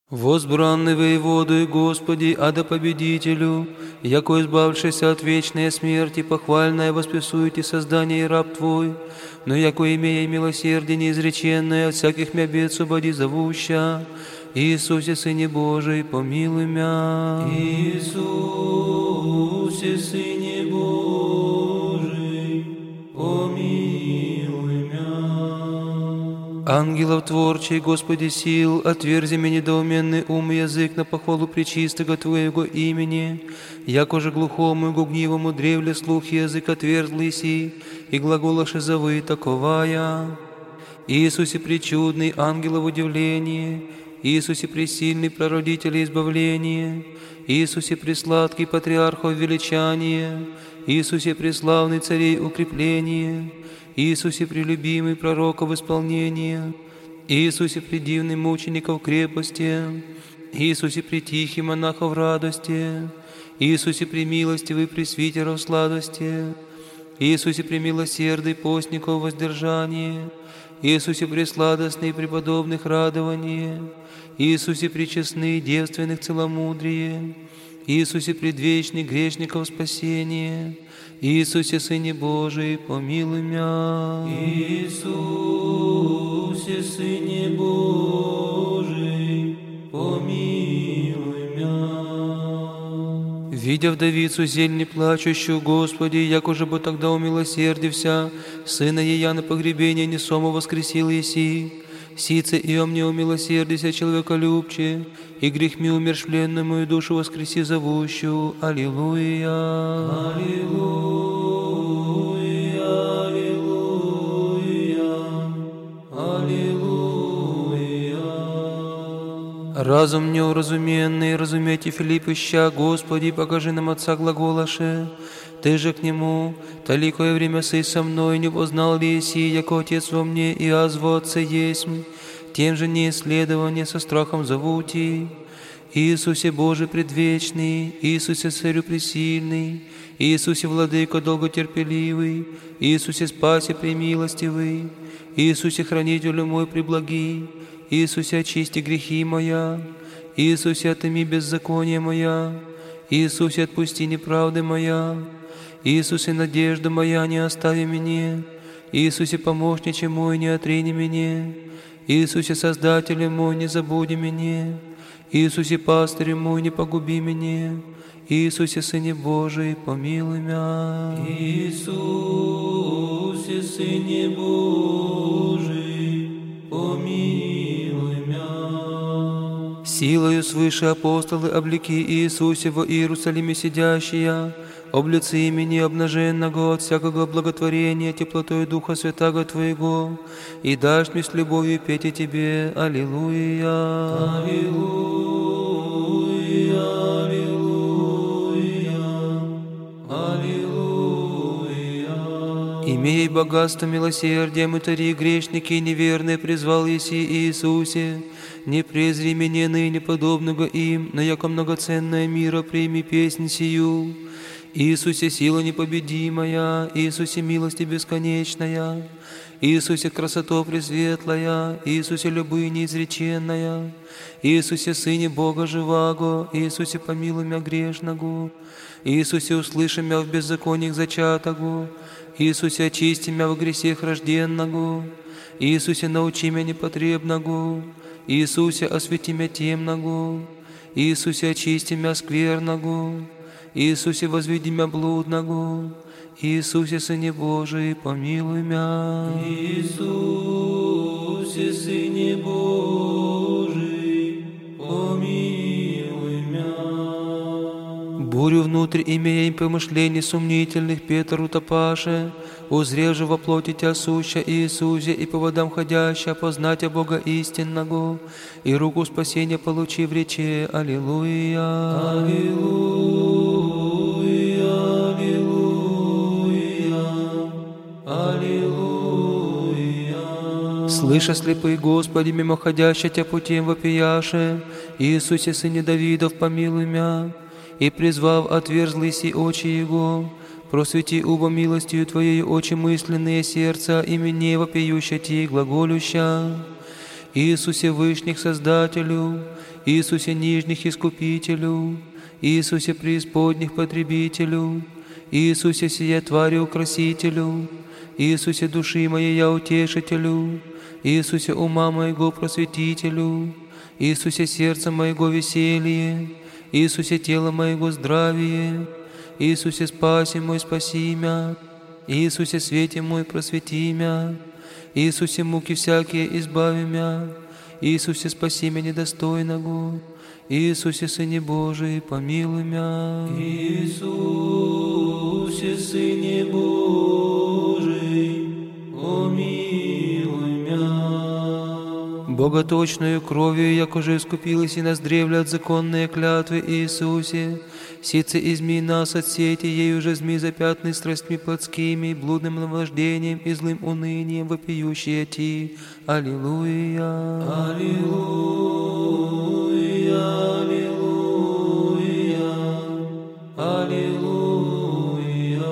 Возбранный воеводой, Господи, ада победителю, яко избавшийся от вечной смерти, похвальное воспесуете создание и раб Твой, но яко имея милосердие неизреченное, от всяких мя бед освободи зовуща. Иисусе, Сыне Божий, помилуй мя. Иисусе, Сыне Божий, помилуй мя. Ангелов творчий, Господи сил, отверзи мне недоуменный ум и язык на похвалу пречистого Твоего имени, яко же глухому и гугнивому древле слух и язык отверзлый си, и глаголоши зовы таковая. Иисусе пречудный, ангелов удивление, Иисусе пресильный, прародитель избавления, Иисусе пресладкий, патриархов величание, Иисусе преславный, царей укрепление, Иисусе прелюбимый, пророков исполнение, Иисусе предивный, мучеников крепости, Иисусе притихий, монахов радости, Иисусе премилостивый, пресвитеров сладости, Иисусе премилосердный, постников воздержание, Иисусе пресладостный, преподобных радование, Иисусе пречестный, девственных целомудрие, Иисусе предвечный, грешников спасение, Иисусе, Сыне Божий, помилуй мя. Иисусе, Сыне Божий, помилуй мя. Видя вдовицу зельни плачущую, Господи, яко же бы тогда умилосердився, сына ея на погребение несомо воскресил еси, сице и о мне умилосердися, человеколюбче, и грех ми умершвленную мою душу воскреси зовущую. Аллилуйя. Аллилуйя, аллилуйя, аллилуйя. Разум неуразуменный, разумейте Филипп ища, Господи, покажи нам Отца глаголаше. Ты же к Нему, таликое время сей со мной, не познал ли еси, яко Отец во мне, и аз во Отце есмь, тем же неисследование со страхом зовути. Иисусе Божий предвечный, Иисусе Царю пресильный, Иисусе Владыко долготерпеливый, Иисусе Спасе премилостивый, Иисусе Хранителю мой преблагий, Иисусе очисти грехи моя, Иисусе отыми беззаконие моя, Иисусе отпусти неправды моя, Иисусе надежда моя не остави мне, Иисусе помощниче мой не отрини мне, Иисусе Создателе мой не забуди меня, Иисусе пастырь мой не погуби меня, Иисусе Сыне Божий помилуй мя. Иисусе, Сыне Божий, помилуй мя. Силою свыше апостолы облеки Иисусе во Иерусалиме сидящие, облици имени обнаженного от всякого благотворения теплотой Духа Святаго Твоего, и дашь мне с любовью петь и Тебе. Аллилуйя. Аллилуйя, аллилуйя, аллилуйя. Имей богатство милосердия, мытари грешники и неверные призвал еси Иисусе, не презри меня ныне подобного им, но яко многоценное мира прими песнь сию. Иисусе сила непобедимая, Иисусе милости бесконечная, Иисусе красота пресветлая, Иисусе любы неизреченная, Иисусе Сыне Бога живаго, Иисусе помилуй мя грешного, Иисусе услыши мя в беззакониях зачатого, Иисусе очисти мя в гресех рожденного, Иисусе научи мя непотребного, Иисусе освети мя темного, Иисусе очисти мя скверного, Иисусе возведи мя блудного, Иисусе Сыне Божий помилуй мя. Иисусе, Сыне Божий, помилуй мя. Бурю внутрь имеем помышлений сомнительных Петр утопаше, узрев же во плоти Тя суща Иисусе и по водам ходяща, познать о Бога истинного, и руку спасения получи в рече. Аллилуйя. Аллилуйя, аллилуйя, аллилуйя. Слыша слепый, Господи, мимоходящий Тя путем вопияше, Иисусе, Сыне Давидов, помилуй мя, и призвав отверзлый си очи Его, просвети убо милостью Твоей очи мысленные сердца, и мне вопиюща Ти глаголюща. Иисусе Вышних Создателю, Иисусе Нижних Искупителю, Иисусе Преисподних Потребителю, Иисусе сия твари Украсителю, Иисусе души моей я Утешителю, Иисусе ума моего Просветителю, Иисусе сердца моего веселье, Иисусе тела моего здравие, Иисусе спаси мой спаси мя, Иисусе свете мой просвети мя, Иисусе муки всякие избави мя, Иисусе спаси меня недостойного, Иисусе Сыне Божий помилуй мя. Иисусе, Сыне Божий, помилуй мя. Боготочною кровью, якоже искупилась и нас древля от законные клятвы Иисусе, сице изми нас от сети, ей уже зми запятны страстьми плотскими, блудным наваждением и злым унынием, вопиющие ти. Аллилуйя. Аллилуйя, аллилуйя, аллилуйя.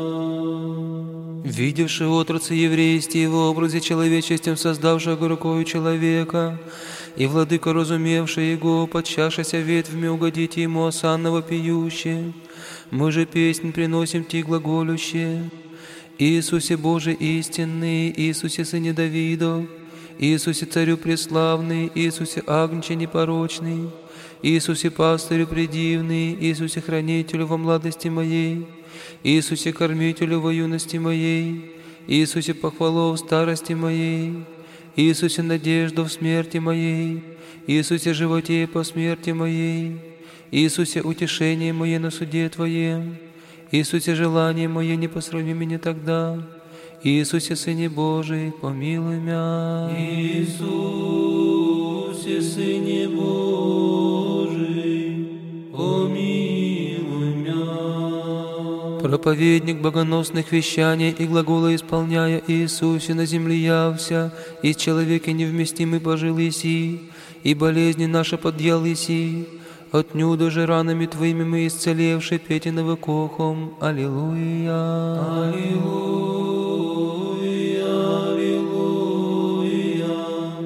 Видевши отрацы еврействе в образе человечеством создавшего рукою человека, и владыка, разумевший его, подчашася ветвями угодить ему осанно вопиюще, мы же песнь приносим ти глаголюще. Иисусе Божий истинный, Иисусе Сыне Давидов, Иисусе Царю преславный, Иисусе Агнче непорочный, Иисусе Пастырю предивный, Иисусе Хранителю во младости моей, Иисусе Кормителю во юности моей, Иисусе похвалу в старости моей, Иисусе надежду в смерти моей, Иисусе животе по смерти моей, Иисусе утешение мое на суде Твоем, Иисусе желание мое не посрами меня тогда, Иисусе Сыне Божий помилуй мя. Иисусе, Сыне Божий, помилуй мя. Проповедник богоносных вещаний и глагола исполняя Иисусе на земле явся, и с человеке невместимый пожил еси, и болезни наши подъел еси, отнюдо же ранами Твоими мы исцелевши петиного кохом. Аллилуйя. Аллилуйя, аллилуйя,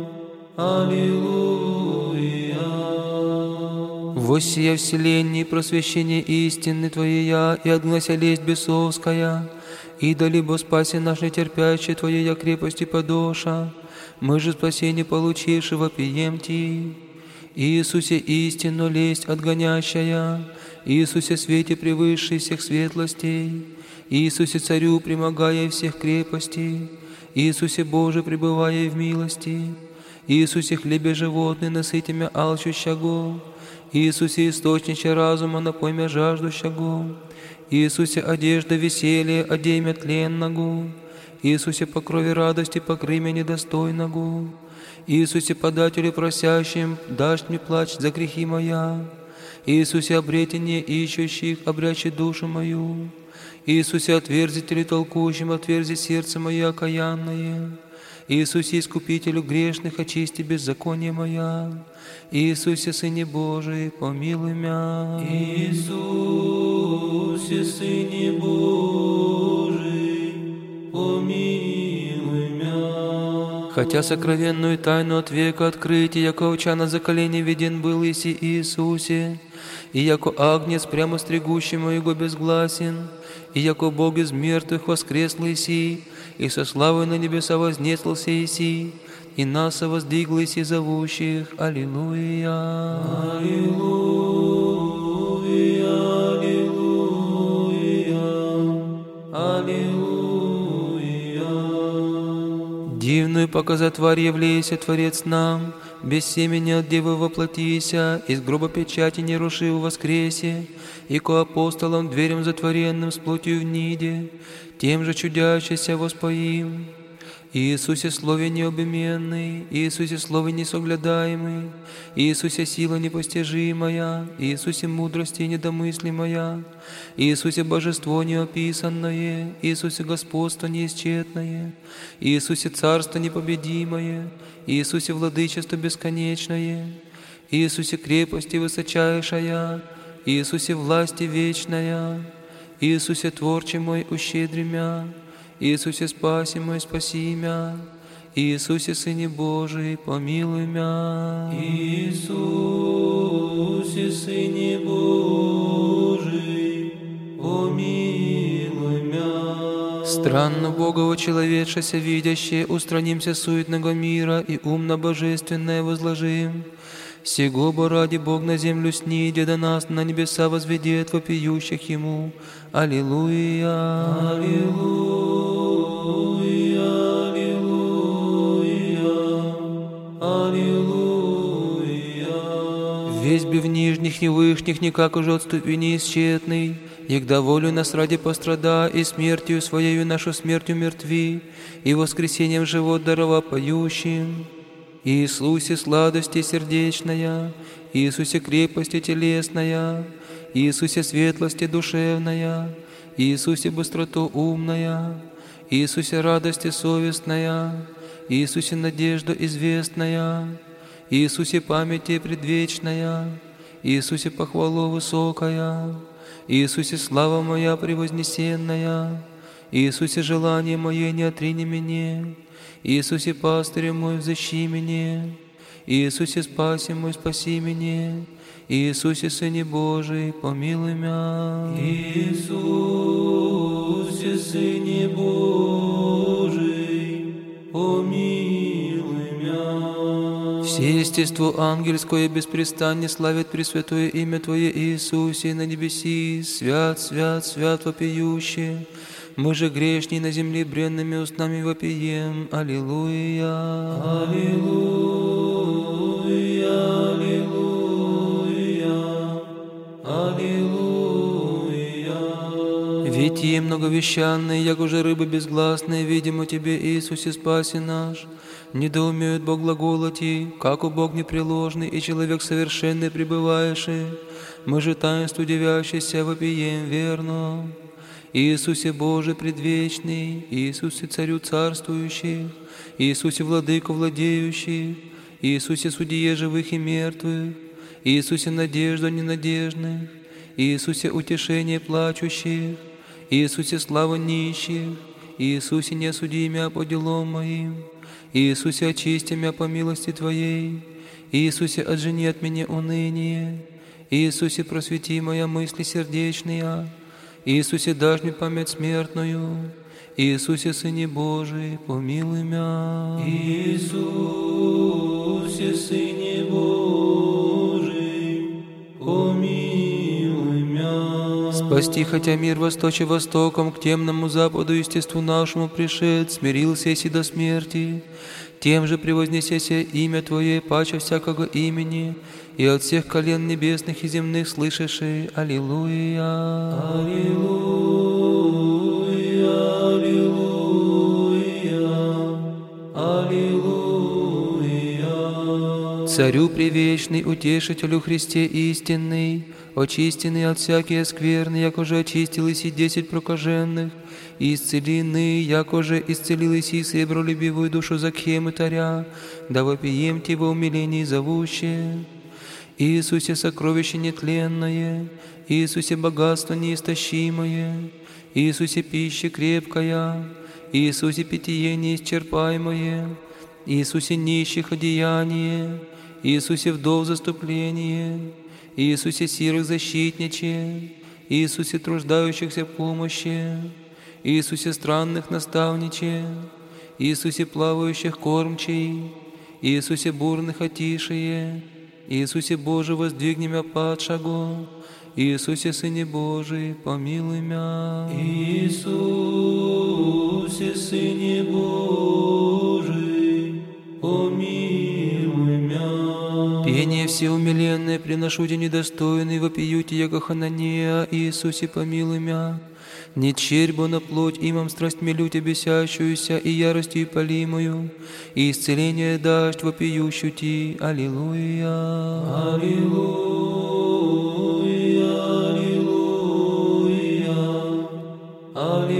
аллилуйя. Воссия вселенной просвещение истины Твоя, и отглася лесть бесовская, и да либо спаси наши терпящие Твоя крепости подоша, мы же спасение получивши вопием Ти. Иисусе истину лесть отгонящая, Иисусе свете превысший всех светлостей, Иисусе Царю примогая всех крепостей, Иисусе Боже пребывая в милости, Иисусе хлебе животный насытимя алчущего, Иисусе источниче разума напоймя жаждущего, Иисусе одежда веселья одеймя тленного, Иисусе по крови радости покрымя недостойного, Иисусе подателю просящим дашь мне плач за грехи моя, Иисусе обретение ищущих обрячи душу мою, Иисусе отверзителю толкующим отверзи сердце мое окаянное, Иисусе искупителю грешных очисти беззаконие моя, Иисусе Сыне Божий помилуй мя. Иисусе, Сыне Божий, помилуй мя. Хотя сокровенную тайну от века открытия, яко овча на заколене виден был Иси Иисусе, и яко агнец прямо стригущий моего безгласен, и яко Бог из мертвых воскресл Иси, и со славой на небеса вознеслался Иси, и нас воздвигл Иси зовущих. Аллилуйя. Аллилуйя, аллилуйя, аллилуйя. Дивную показать тварь явлейся, Творец нам, без семени от Девы воплотися, из гроба печати не рушив воскресе, и ко апостолам дверям затворенным с плотью в ниде, тем же чудящийся воспоим. Иисусе Слове необыменный, Иисусе Слове несоглядаемый, Иисусе сила непостижимая, Иисусе мудрости недомыслимая, Иисусе божество неописанное, Иисусе господство неисчетное, Иисусе царство непобедимое, Иисусе владычество бесконечное, Иисусе крепости высочайшая, Иисусе власти вечная, Иисусе творче мой ущедри мя, Иисусе спаси мой спаси мя, Иисусе, Сыне Божий, помилуй мя. Иисусе, Сыне Божий, помилуй мя. Странно Бога очеловечася видящее, устранимся суетного мира и умно божественное возложим. Сего бо ради Бог на землю снидя, до нас на небеса возведет вопиющих Ему. Аллилуйя! Аллилуйя, аллилуйя, аллилуйя. Весь бы в нижних и вышних никак уже отступи неисчетный, егда волю нас ради пострада, и смертью Своею нашу смертью мертви, и воскресением живот дарова поющим. Иисусе сладости сердечная, Иисусе крепости телесная, Иисусе светлости душевная, Иисусе быстроту умная, Иисусе радости совестная, Иисусе надежда известная, Иисусе памяти предвечная, Иисусе похвалу высокая, Иисусе слава моя превознесенная, Иисусе желание мое не отрини меня, Иисусе пастырь мой взыщи меня, Иисусе спаси мой спаси меня, Иисусе Сыне Божий помилуй мя. Иисусе, Сыне Божий, помилуй мя. Все естество ангельское беспрестанно славит Пресвятое имя Твое, Иисусе, на небеси, свят, свят, свят вопиющий. Мы же грешни на земле бренными устами вопием. Аллилуйя! Аллилуйя, аллилуйя, аллилуйя. Ведь и многовещанные, як уже рыбы безгласные, видимо Тебе, Иисусе, спаси наш. Недоумеют Бог глаголоти, как у Бог непреложный и человек совершенный пребываеший. Мы же таинству девящийся вопием верно. Иисусе Боже предвечный, Иисусе Царю царствующий, Иисусе Владыко владеющий, Иисусе Судье живых и мертвых, Иисусе надежда ненадежных, Иисусе утешение плачущих, Иисусе слава нищих, Иисусе не осуди мя по делам моим, Иисусе очисти мя по милости Твоей, Иисусе отжени от меня уныние, Иисусе просвети моя мысли сердечные, Иисусе дашь мне память смертную, Иисусе Сыне Божий помилуй мя. Иисусе, Сыне Божий, помилуй мя. Спасти, хотя мир восточе востоком, к темному западу естеству нашему пришед, смирился си до смерти, тем же превознесеся имя Твое паче всякого имени, и от всех колен небесных и земных слышиши. Аллилуйя! Аллилуйя, аллилуйя, аллилуйя. Царю привечный, утешителю Христе истинный, очистенный от всякие скверны, якоже очистил иси 10 прокаженных, и исцеленный, якоже исцелил иси сребролюбивую душу Закхемы Таря, да вопием Ти во умилении зовуще. Иисусе сокровище нетленное, Иисусе богатство неистощимое, Иисусе пища крепкая, Иисусе питье неисчерпаемое, Иисусе нищих одеяние, Иисусе вдов заступление, Иисусе сирых защитниче, Иисусе труждающихся помощи, Иисусе странных наставниче, Иисусе плавающих кормчий, Иисусе бурных отишие, Иисусе Боже, воздвигни мя падшаго, Иисусе Сыне Божий, помилуй мя. Иисусе, Сыне Божий, помилуй мя. Пение всеумиленное приношу Те недостойный, вопиюте, яко Хананея, Иисусе, помилуй мя. Не черь бо на плоть имам страсть мелю Те бесящуюся, и яростью полимую, и исцеление дашь вопиющую Ти. Аллилуйя! Аллилуйя, аллилуйя,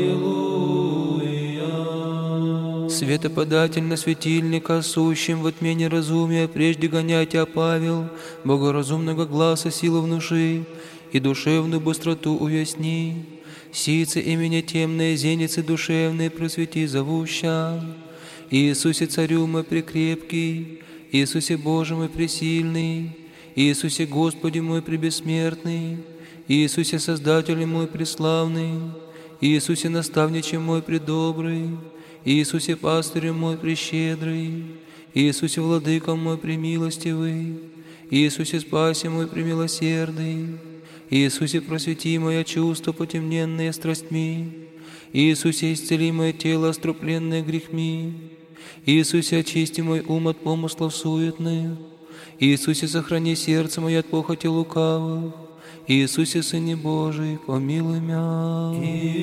аллилуйя. Светоподательно светильника, сущим в тьме неразумия, прежде гонять Тя, Павел, богоразумного гласа силу внуши, и душевную быстроту уясни. Сицы имени темные, зеницы душевные просвети зовуща, Иисусе, Царю мой прекрепкий, Иисусе, Боже мой пресильный, Иисусе, Господи мой пребессмертный, Иисусе, Создатель мой преславный, Иисусе, Наставниче мой предобрый, Иисусе, Пастырь мой прещедрый, Иисусе, Владыка мой премилостивый, Иисусе, Спаси мой премилосердный, Иисусе, просвети мое чувство, потемненное страстьми, Иисусе, исцели мое тело, острупленное грехми, Иисусе, очисти мой ум от помыслов суетных, Иисусе, сохрани сердце мое от похоти лукавых, Иисусе, Сыне Божий, помилуй мя.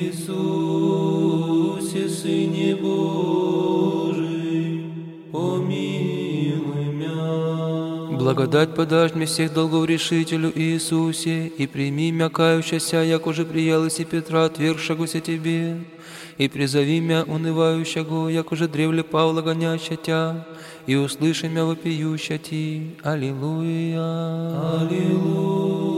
Иисусе, Сыне Божий, помилуй мя. Благодать подашь мне всех долгорешителю Иисусе, и прими мя кающаяся, як уже приялась и Петра, отвергшегося Тебе, и призови мя унывающего, як уже древле Павла гоняща Тя, и услыши мя вопиюща Ти. Аллилуйя. Аллилуйя,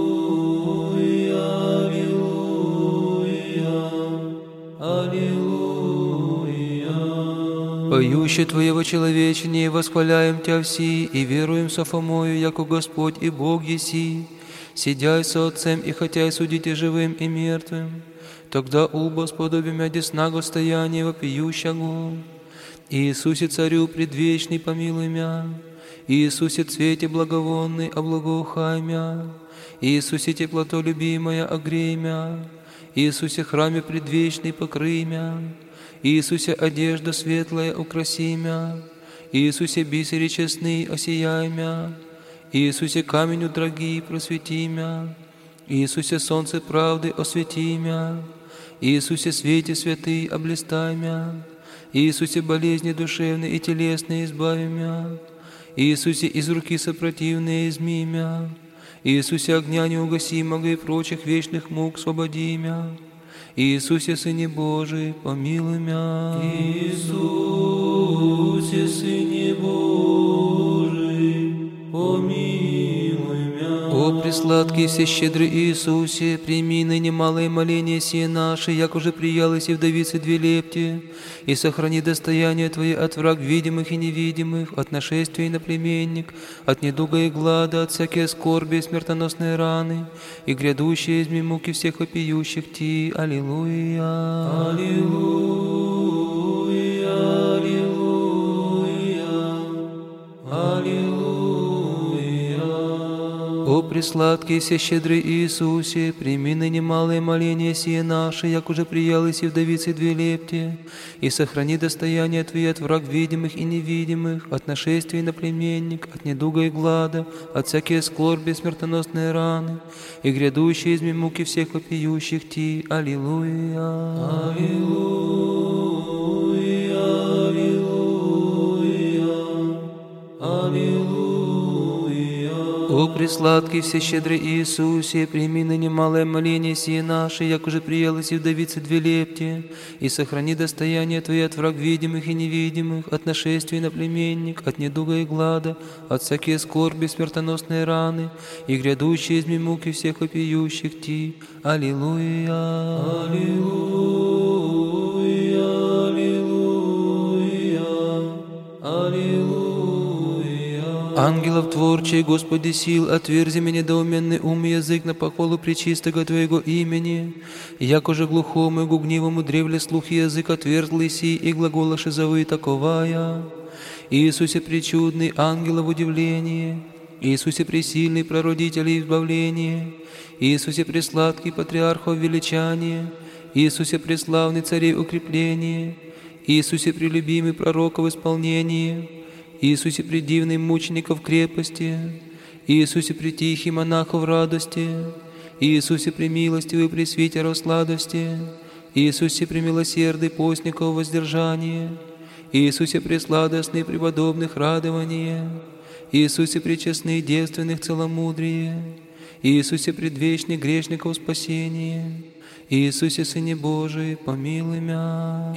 аллилуйя, аллилуйя. Поющие Твоего человечения, восхваляем Тя все, и веруем со Фомою, яко Господь и Бог еси, сидяй со Отцем, и хотя и судите живым и мертвым, тогда улба сподобимя десна гостояния вопиющего. Иисусе, Царю предвечный, помилуй мя, Иисусе, цвете благовонный, облагоухай мя, Иисусе, теплото любимая, огрей мя, Иисусе, храме предвечный, покрый мя, Иисусе, одежда светлая, украси мя, Иисусе, бисери честный, осияй мя, Иисусе, каменю дорогий, просвети мя, Иисусе, солнце правды, освети мя, Иисусе, свете святый, облистай мя, Иисусе, болезни душевные и телесные, избави мя, Иисусе, из руки сопротивные, изми мя, Иисусе, огня неугасимого и прочих вечных мук, освободи мя, Иисусе, Сыне Божий, помилуй мя. Иисусе, Сыне Божий, помилуй мя. О, пресладкий всещедрый Иисусе, прими ныне малое моление сие наше, як уже приялось и вдовице две лепти, и сохрани достояние Твое от враг видимых и невидимых, от нашествия иноплеменник, от недуга и глада, от всякие скорби и смертоносные раны, и грядущие изми муки всех вопиющих Ти. Аллилуйя. Аллилуйя, аллилуйя, аллилуйя. О, пресладкий всещедрый Иисусе, прими ныне малое моление сие наше, як уже приялось и вдовице две лепти, и сохрани достояние Твое от враг видимых и невидимых, от нашествия иноплеменник, от недуга и глада, от всякие скорби и смертоносные раны, и грядущие изми муки всех вопиющих Ти. Аллилуйя. Аллилуйя, аллилуйя, аллилуйя. О, пресладкий всещедрый Иисусе, прими ныне малое моление сие наше, як уже приялось и вдовице две лепти, и сохрани достояние Твое от враг видимых и невидимых, от нашествия иноплеменник, от недуга и глада, от всякие скорби, смертоносные раны, и грядущие изми муки всех вопиющих Ти. Аллилуйя. Аллилуйя, аллилуйя, аллилуйя. Ангелов творчий, Господи сил, отверзи мне недоуменный ум и язык на похвалу пречистого Твоего имени, яко же глухому и гугнивому древле слух и язык отверзлый си, и глагола шизовые таковая. Иисусе пречудный, ангелов удивление, Иисусе пресильный, прародитель избавления, Иисусе пресладкий, патриархов величание, Иисусе преславный, царей укрепление, Иисусе прелюбимый, пророков исполнение, Иисусе предивный, мучеников крепости, Иисусе притихий, монахов радости, Иисусе премилостивый, пресвитеров сладости, Иисусе премилосердый, постников воздержание, Иисусе пресладостный, преподобных радование, Иисусе пречестный, девственных целомудрие, Иисусе предвечный, грешников спасение, Иисусе, Сыне Божий, помилуй мя.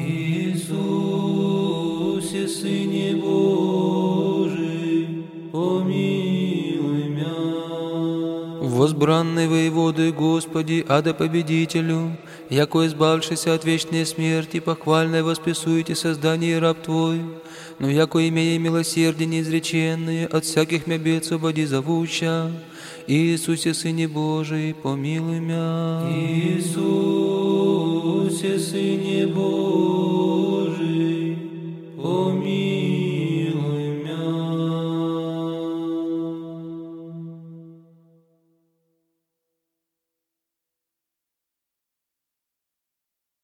Иисусе, Сыне Божий, помилуй мя. Возбранный воеводы, Господи, ада победителю, яко избавшийся от вечной смерти, похвально восписуете создание раб Твой, но яко имея милосердие неизреченное, от всяких мя бед свободи зовуща, Иисусе, Сыне Божий, помилуй мя. Иисусе, Сыне Божий,